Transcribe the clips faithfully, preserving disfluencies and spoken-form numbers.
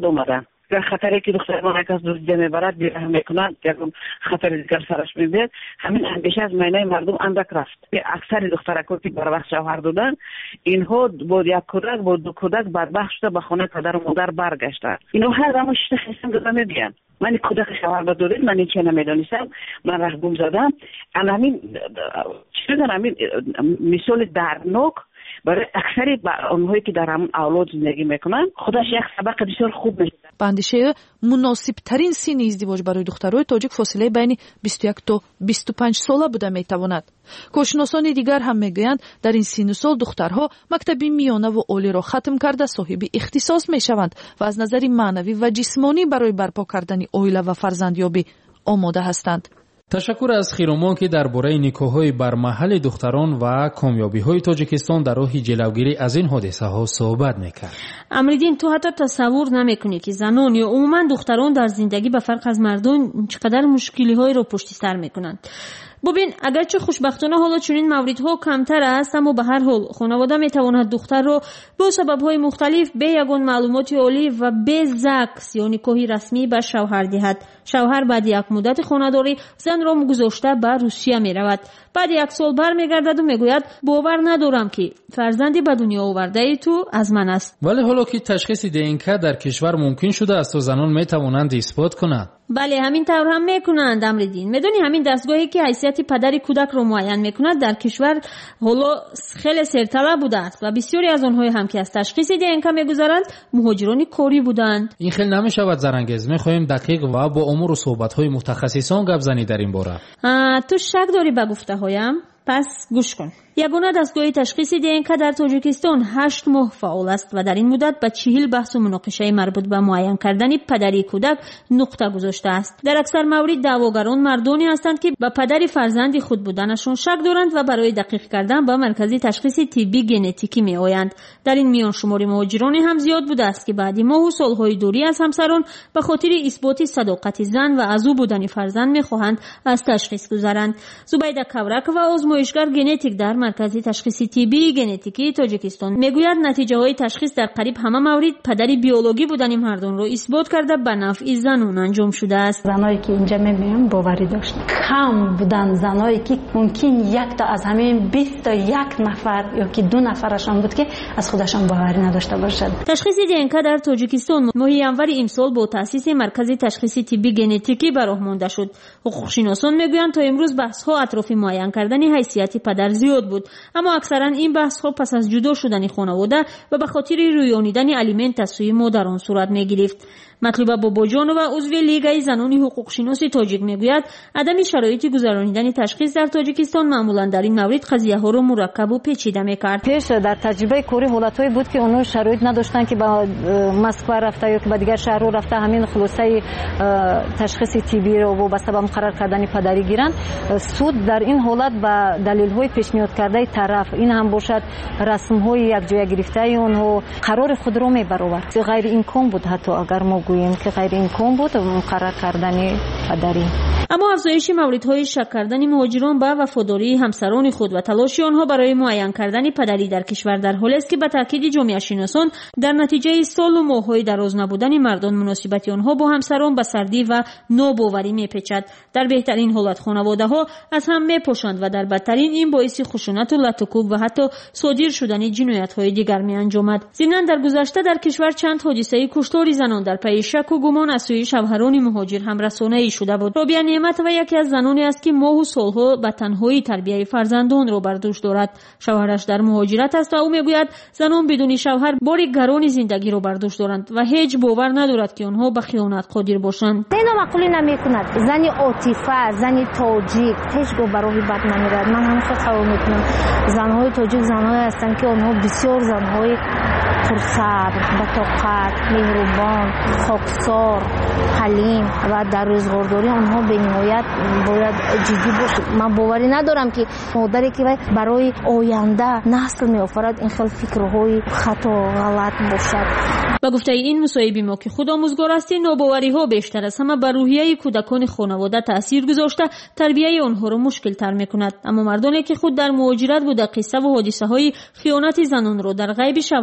خود اومدن. در خطری که دختر ما یک از دوست جمع برد بیره میکنند، یک خطر دیگر سرش میبید. همین اندیشه از معنی مردم اندک رفت. اکثر دخترکو که بر وقت شوهر دادن، اینها بود یک کودک بود دو کودک بدبخت شده به خانه پدر و مادر برگشتند. اینها هر زمان شده خیسم داده میبین. من کودک شوهر دادم، من این چه نمیدانستم، من راه گم زدم. انا همین چه دارم همین مثال دردناک برای اکثری اونهایی که در همون اولاد زندگی میکنن خودش یک سبق بسیار خوب میشه. با اندیشه مناسب ترین سن ازدواج برای دخترای تاجیک فاصله بین بیست و یک تا بیست و پنج ساله بوده میتواند. کارشناسان دیگر هم میگویند در این سن و سال دخترها مکتب میانه و عالی را ختم کرده صاحب اختصاص میشوند و از نظر معنوی و جسمانی برای برپا کردن عائله و فرزندیابی آماده هستند. تشکر از خیرومان که درباره نکاح‌های بر محل دختران و کامیابی‌های تاجیکستان در راه جلوگیری از این حادثه‌ها صحبت می‌کرد. امریدین تو حتی تصور نمی‌کنی که زنان یا عموما دختران در زندگی به فرق از مردان چقدر مشکلی‌هایی را پشت سر می‌کنند. ببین اگرچه خوشبختانه حالا چنین موردها کمتر است، اما به هر حال خانواده میتواند دختر را با سبب‌های مختلف به یگان معلومات عالی و به زکس یا نکاحی رسمی به شوهر دهد. شوهر بعد یک مدت خانه‌داری زن را گذاشته به روسیه میرود. بعد یک سال برمیگردد و میگوید باور ندارم که فرزندی به دنیا آورده ای تو از من است. ولی حالا که تشخیص دی‌ان‌که در کشور ممکن شده است و زنان میتوانند اثبات کنند. بله همین طور هم میکنند امریدین. میدونی همین دستگاهی که حیثیت پدری کودک رو معین میکند در کشور حالا خیلی سرطلب بوده است و بسیاری از آنها هم که از تشخیص دی‌ان‌که میگذرند مهاجران کاری بودند. این خیلی نمیشود زرنگیز. میخواهیم دقیق و با امور و صحبت‌های متخصصان گپ زنی در این باره. تو شک داری به گفته هایم؟ پس گوش کن. یگانه دستگاه تشخیص دی‌ان‌که در تاجیکستان هشت ماه فعال است و در این مدت به چهل بحث و مناقشه مربوط به معین کردن پدری کودک نقطه گذاشته است. در اکثر موارد دعواگران مردانی هستند که به پدری فرزندی خود بودنشان شک دارند و برای دقیق کردن به مرکزی تشخیص طبی ژنتیکی میآیند. در این میان شمار مهاجرانی هم زیاد بوده است که بعد ماه و سالهای دوری از همسران به خاطر اثبات صداقت زن و از او بودن فرزند میخواهند از تشخیص گذرند. زبیده کورک و آزمایشگر ژنتیک در مرکزی تشخیص طبی ژنتیکی تاجیکستان میگوید نتیجه های تشخیص در قریب همه مورد پدری بیولوژی بودن مردان را اثبات کرده به نفع زنان انجام شده است. زنایی که اینجا میبینم باوری داشتن کم بودن، زنایی که ممکن یک تا از همین بیست تا یک نفر یا که دو نفرشان بود که از خودشان باوری نداشته باشد. تشخیص دی‌ان‌که در تاجیکستان ماه ینور امسال با تأسیس مرکزی تشخیص طبی ژنتیکی به راه مانده شد. حقوق‌شناسان میگویند تا امروز بحث ها اطراف معین کردن حیثیت پدر زیاد بود، اما اکثرا این بحث ها پس از جدا شدن خانواده و به خاطر رویانیدن الیمنت از سوی مادران صورت میگرفت. مطلوبه باباجان و عضو لیگ زنان حقوقشناس تاجیک میگوید عدم شرایط گذرانیدن تشخیص در تاجیکستان معمولا در این مورد قضیه ها رو مرکب و پیچیده میکرد. پیش در تجربه کاری حالتایی بود که اونها شرایط نداشتن که با مسکو رفته یا که با دیگر شهرها رفته همین خلاصه تشخیص طبی رو به سبب مقرر کردن پدری گیرن. سود در این حالت با دلیل های پیشنهاد کرده طرف این هم باشد رسم های یک جای گرفته اونها قرار خود رو میبرآورد. غیر امکان بود حتی اگر ما گوییم که غیر امکان بود مقرر کردن پدری. اما افزایش موردهای شک کردن مهاجران به وفاداری همسران خود و تلاش آنها برای معین کردن پدری در کشور در حالی است که به تاکید جامعه شناسان در نتیجه سال و ماه‌های دراز نبودن مردان مناسبت آنها با همسران به سردی و ناباوری میپیچد. در بهترین حالت خانواده‌ها از هم میپوشند و در بدترین این باعث خشونت و لطکوب و حتی صادر شدن جنایت‌های دیگر می‌انجامد. ضمن در گذشته در کشور چند حادثه کشتار زنان در پی شک و گمان از سوی شوهران مهاجر هم رسانه‌ای شده بود. رابعه نعمت و یکی از زنانی است که ماه و سالها به تنهایی تربیت فرزندان را بر دوش دارد. شوهرش در مهاجرت است و او میگوید زنان بدون شوهر بار گران زندگی را بر دوش دارند و هیچ باور ندارد که آنها به خیانت قادر باشند. اینا معقولی نمیکند. زنی عاطفه، زنی تاجیک هیچگاه برای بد نمیرد. من همیشه قبول میکنم زنهای تاجیک زنهایی هستند که آنها بسیار زنهای پرصبر، بطاقت، مهربان، خاکسار، حلیم و در روزگارداری آنها به نهایت باید جدی باشد. من باوری ندارم که مادری که برای آینده نسل میآفرد این خیلی فکرهای خطا غلط باشد. با گفته این مصاحبه ما که خود آموزگار است، ناباوری ها بیشتر از همه بر روحیه کودکان خانواده تاثیر گذاشته تربیت آنها را مشکل تر میکند. اما مردانی که خود در مهاجرت بوده قصه و حادثه های خیانت زنان را در غیب شوهران زیاد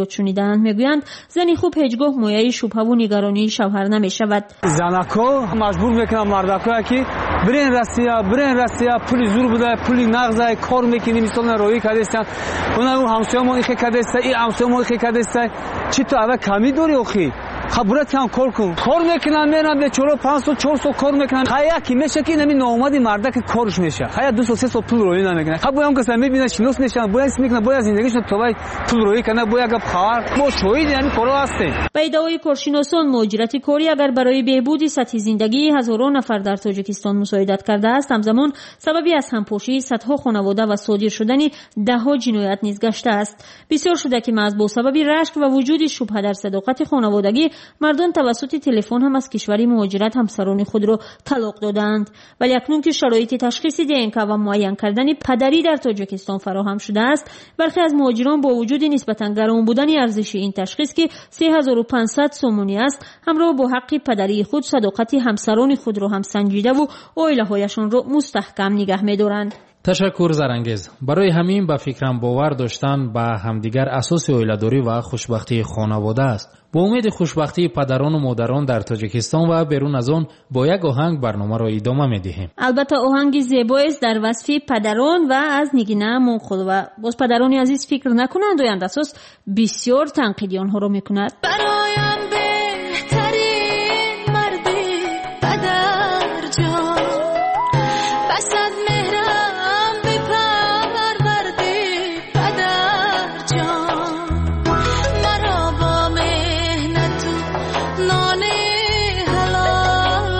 زیاد شنیدند میگویند زنی خوب هیچگاه مایه شبهه و نگرانی شوهر نمیشود. زنکو مجبور میکنن مردکا که برین روسیه برین روسیه پول زور بوده پول نغزه کار میکنی مثلا روی کردستن اون همسایه ما ایخه کردسته این همسایه ما ایخه کردسته چی تو اوه کمی داری اخی خبرت کن کار کن کار میکنن میرن به چهار پنج تا چهار تا کار میکنن خیا کی میشه که نمی ناامدی مردا که کارش میشه خیا دو تا سه تا پول روی نمیکنه خب هم کسا میبینه شناس میشن باید میکنه باید زندگیشون تو باید پول روی کنه باید گپ خبر ما شوید یعنی کارا هسته. به ادعای کارشناسان مهاجرت کاری اگر برای بهبود سطح زندگی هزاران نفر در تاجیکستان مساعدت کرده است همزمان سببی از همپاشی صدها خانواده و صادر شدن ده ها جنایت نیز گشته است. بسیار شده که محض با سبب رشک و وجود شبهه در صداقت خانوادگی مردان توسط تلفن هم از کشوری مهاجرت همسران خود را طلاق دادند. ولی اکنون که شرایط تشخیص دی ان که و معین کردن پدری در تاجیکستان فراهم شده است برخی از مهاجران با وجود نسبتا گران بودن ارزش این تشخیص که سه هزار و پانصد سومونی است همراه با حق پدری خود صداقت همسران خود را هم سنجیده و عائله‌هایشان را مستحکم نگه می‌دارند. تشکر زرانگیز. برای همین با فکرم باور داشتن به همدیگر اساس عائله‌داری و خوشبختی خانواده است. با امید خوشبختی پدران و مادران در تاجیکستان و بیرون از آن با یک آهنگ برنامه را ادامه می‌دهیم. البته آهنگ زیبایی است در وصف پدران و از نگینه منقل و باز پدرانی عزیز فکر نکنند و اساس بسیار تنقیدی آنها را می‌کند. برایم بهترین مردی پدر جان بسد مهرم بپروردی پدر جان مرا با مهنت نان حلال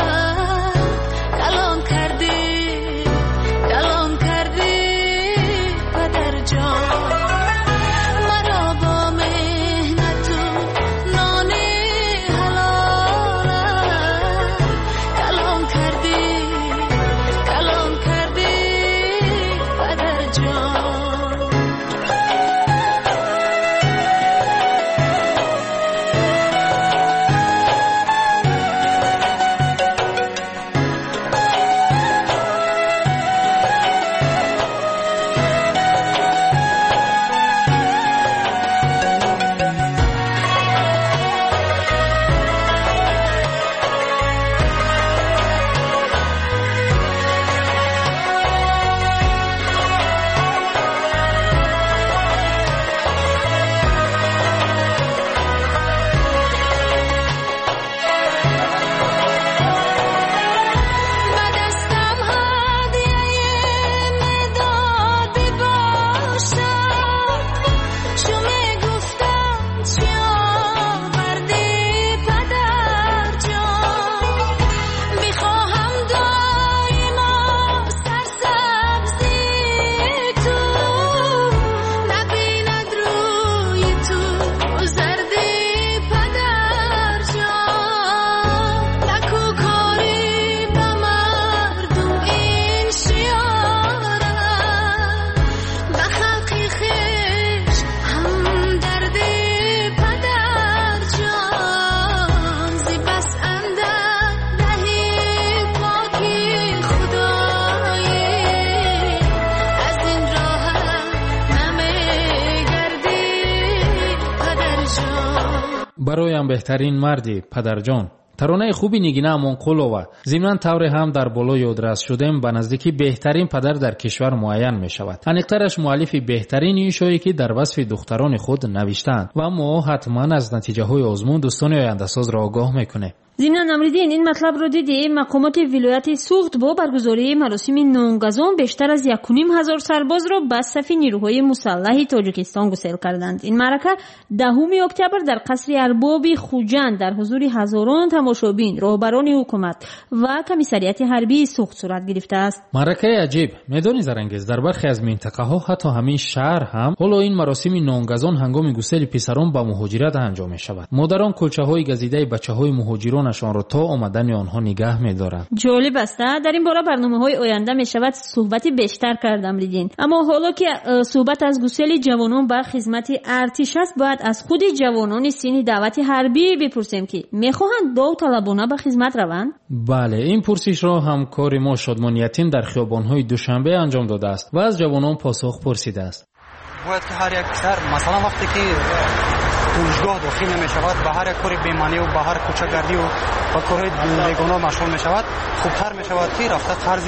کلام کردی کلام کردی پدر جان مرا با مهنت نان حلال کلام کردی کلام کردی پدر جان. برایم بهترین مردی پدرجان ترانه خوبی نگینه منقولو و ضمن طور هم در بالا یادرس شدیم به نزدیکی بهترین پدر در کشور معین می شود. انیقترش مؤلف بهترین این شویی که در وصف دختران خود نوشتند و ما حتما از نتیجه های آزمون دوستان آینده ساز را آگاه میکنه. ضمن نمریدین این مطلب رو دیدیم مقامات ولایت سوخت با برگزاری مراسم نونگزون بیشتر از یک و نیم هزار سرباز را به صف نیروهای مسلح تاجیکستان گسیل کردند. این معرکه دهم اکتبر در قصر ارباب خوجند در حضور هزاران تماشابین، رهبران حکومت و کمیسریت حربی سوخت صورت گرفته است. معرکه عجیب میدانی زرانگیز در برخی از منطقه ها حتی همین شهر هم حالا این مراسم نونگزون هنگام گسیل پسران به مهاجرت انجام می شود. مادران کلچه های گزیده بچه های مهاجران نشان را تا آمدن آنها نگه می‌دارند. جالب است. در این باره برنامه‌های آینده می‌شود صحبت بیشتر کردم دیدین. اما حالا که صحبت از گسیل جوانان به خدمت ارتش است باید از خود جوانان سین دعوت حربی بپرسیم که می‌خواهند داوطلبانه به خدمت روند؟ بله، این پرسش را همکار ما شادمان یتیم در خیابان‌های دوشنبه انجام داده است و از جوانان پاسخ پرسیده است. باید که هر یک پسر مثلا وقتی که دانشگاه داخل نمی‌شود به هر یک کاری بی‌معنی و به هر کوچه‌گردی و با کارهای بیگانه مشغول می‌شود، خوبتر می‌شود که رفته قرض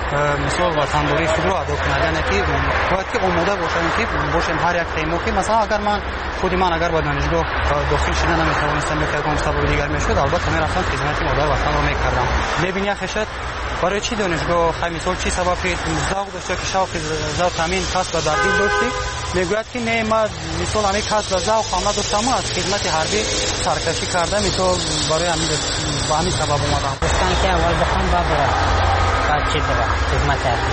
مثال وطنداری خود رو ادا کند. یعنی که باید که آماده باشیم که باشیم هر یک تایمو که مثلا اگر من خود من اگر به دانشگاه داخل شدن نمی‌توانستم می‌کردم سبب دیگر می‌شد، البته می‌رفتم خدمت مادر وطن رو می‌کردم. می‌بینی خشت برای چی دانشگاه خیلی مثال چی سبب ذوق داشته که شوق ذوق همین کسب در دل داشتی، میگوید که نه ما مثال همین کسب ذوق هم نداشتم، از خدمت حربی سرکشی کردم، مثال برای همین با همین سبب اومدم. گفتن که اول بخوام بابا بعد چی بابا خدمت حربی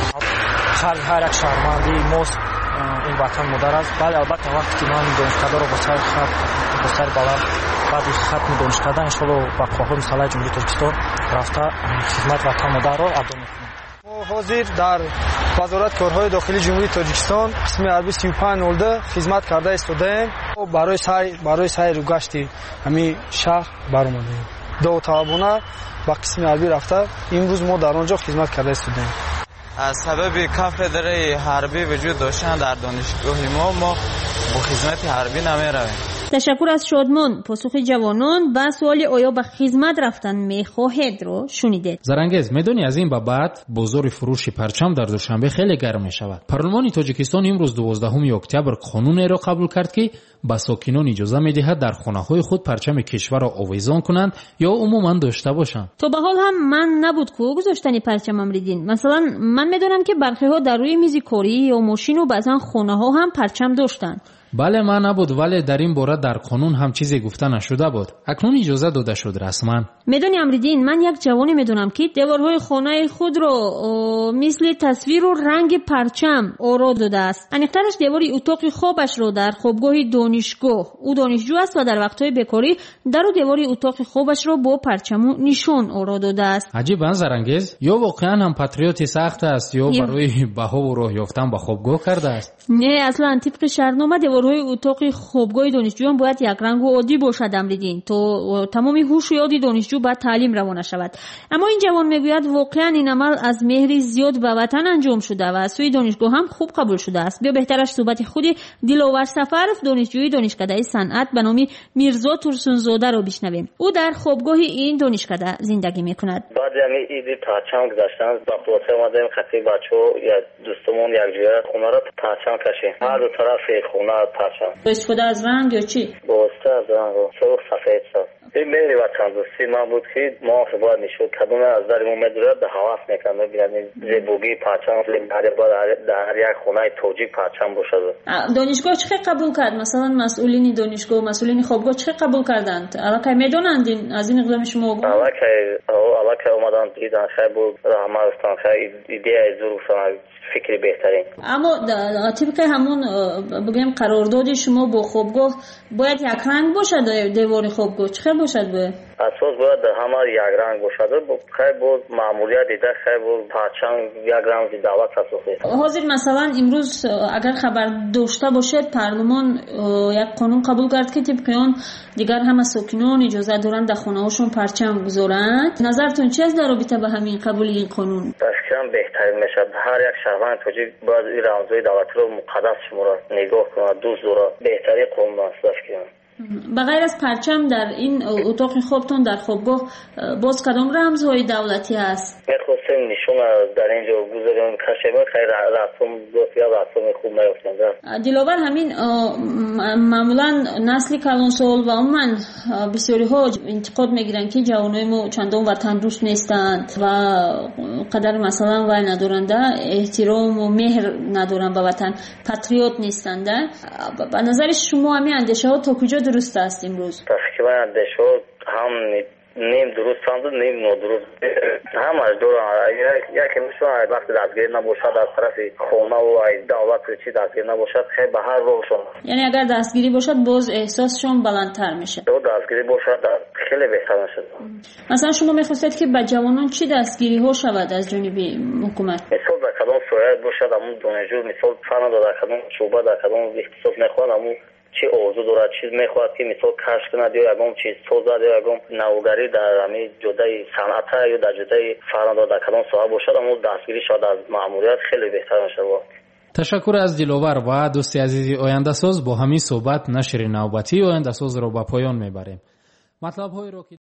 هر هر یک شهروندی ماست این وطن مادر است. بله البته وقتی که من دانشکده رو با سر خط با سر بالا بعد ختم دانشکده ان شاء الله با خواهر صلاح جمهوری تاجیکستان رفته خدمت وطن مادر رو ادا میکنم. ما حاضر در وزارت کارهای داخلی جمهوری تاجیکستان قسم حربی سی و پنج نود خدمت کرده ایستادیم. برای سعی برای سعی و گشت همین شهر برآمدیم. داوطلبانه با قسم حربی رفته امروز ما در آنجا خدمت کرده ایستادیم. از سبب کافدره حربی وجود داشتن در دانشگاه ما ما با خدمت حربی نمیرویم. تشکر از شادمان. پاسخ جوانان به سوال آیا به خدمت رفتن میخواهید رو شنیدید. زرنگز میدونی از این به بعد بازار فروش پرچم در دوشنبه خیلی گرم می شود. پارلمان تاجیکستان امروز دوازدهم اکتبر قانونی را قبول کرد که به ساکنان اجازه می دهد در خانه های خود پرچم کشور را آویزان کنند یا عموما داشته باشند. تو به حال هم من نبود که گذاشتن پرچم امریدین. مثلا من میدونم که برخی ها در روی میز کاری یا ماشین و بعضا خانه ها هم پرچم داشتن. بله من نبود، ولی در این باره در قانون هم چیزی گفته نشده بود. اکنون اجازه داده شد رسما. میدونی امریدین، من یک جوانی میدونم که دیوارهای خانه خود رو مثل تصویر و رنگ پرچم آرا داده است. انیقترش دیواری اتاق خوابش رو در خوابگاه دانشگاه، او دانشجو است و در وقتهای بیکاری در دیواری اتاق خوابش رو با پرچم و نشان آرا داده است. عجیب انزرنگیز، یا واقعا هم پاتریوتی سخت است یا برای بها و راه یافتن به خوابگاه کرده است. نه اصلا طبق شرطنامه دیوارهای اتاق خوابگاه دانشجویان باید یک رنگ و عادی باشد امریدین تا تمام هوش و یاد دانشجو بعد تعلیم روانه شود. اما این جوان میگوید واقعا این عمل از مهر زیاد به وطن انجام شده و از سوی دانشگاه هم خوب قبول شده است. بیا بهترش صحبت خود دلاور سفرف دانشجوی دانشکده صنعت به نام میرزا ترسونزاده رو بشنویم. او در خوابگاه این دانشکده زندگی میکند. بعد یعنی ایدی پرچم گذاشتن با خلاصه اومدیم خطی بچه‌ها یا دوستمون یک جوره خونه رو پرچم کشیم. هر دو طرف خونه پرچم. استفاده از رنگ یا چی؟ باسته از رنگ و سرخ سفید ساز. این مهری وطن دوستی من بود که ما باید نشود کدوم از درمون میدوره به حواس میکنم ببینید زیبوگی پرچم در هر یک خونه تاجیک پرچم باشد. دانشگاه چه قبول کرد؟ مثلا مسئولین دانشگاه مسئولین خوابگاه چه قبول کردند؟ الان میدونند از این اقدام شما؟ الان که الان که اومدن دیدن خیلی بود رحمتستان خیلی ایده ظروف فکری بهترین. اما طبق همون بگیم قرارداد شما با خوابگاه باید یک رنگ باشد دیوار خوابگاه چه باشد باید؟ اساس باید همه یک رنگ باشد. خیلی بود معمولیت دیده خیلی بود پرچم یک رنگ دعوت اساسی. حاضر مثلا امروز اگر خبر داشته باشد پارلمان یک قانون قبول کرد که طبق آن دیگر همه ساکنان اجازه دارند در خانه هاشون پرچم بگذارند. نظرتون چی است در رابطه با همین قبول این قانون؟ فکرم بهترین میشه. هر یک شهروند تاجیک باید این رمزهای دولت رو مقدس شماره نگاه کنه دوست داره بهترین قانون است کنه. بغیر از پرچم در این اتاق خوابتون در خوابگاه باز کدام رمزهای دولتی است؟ میخواستیم نشون در اینجا گذاریم کشمه خیلی رسم دوستی ها رسم خوب نیفتند. دلاور همین معمولا نسل کلانسال و عموما بسیاری ها انتقاد میگیرن که جوانای ما چندان وطن دوست نیستند و قدر مثلا وای ندارند احترام و مهر ندارن به وطن پاتریوت نیستند. به نظر شما همین اندیشه ها تا کجا درست است امروز؟ فکر من اندیشه هم نیم درست هم نیم نادرست هم از دور یکی میشون وقتی دستگیر نباشد از طرف خونه و دعوت چی دستگیر نباشد خیلی به هر روشون یعنی اگر دستگیری باشد باز احساسشون بلندتر میشه. دو دستگیری باشد خیلی بهتر میشه. مثلا شما میخواستید که به جوانان چی دستگیری ها شود از جانب حکومت؟ مثال در کدام سویت باشد همون دانشجو مثال فن در کدام شعبه در کدام اختصاص میخواد همون چی اوضاع داره چیز میخواد که مثال کشف کنه یا یگام چیز سازد یا یگام نوگری در همین جدای صنعت یا در جدای فرآیند در کدام ساحه باشد اما دستگیری شد از مأموریت خیلی بهتر میشه. تشکر از دلوور و دوستی عزیزی آینده‌ساز. با همین صحبت نشر نوبتی آینده‌ساز را به پایان میبریم. مطلب های رو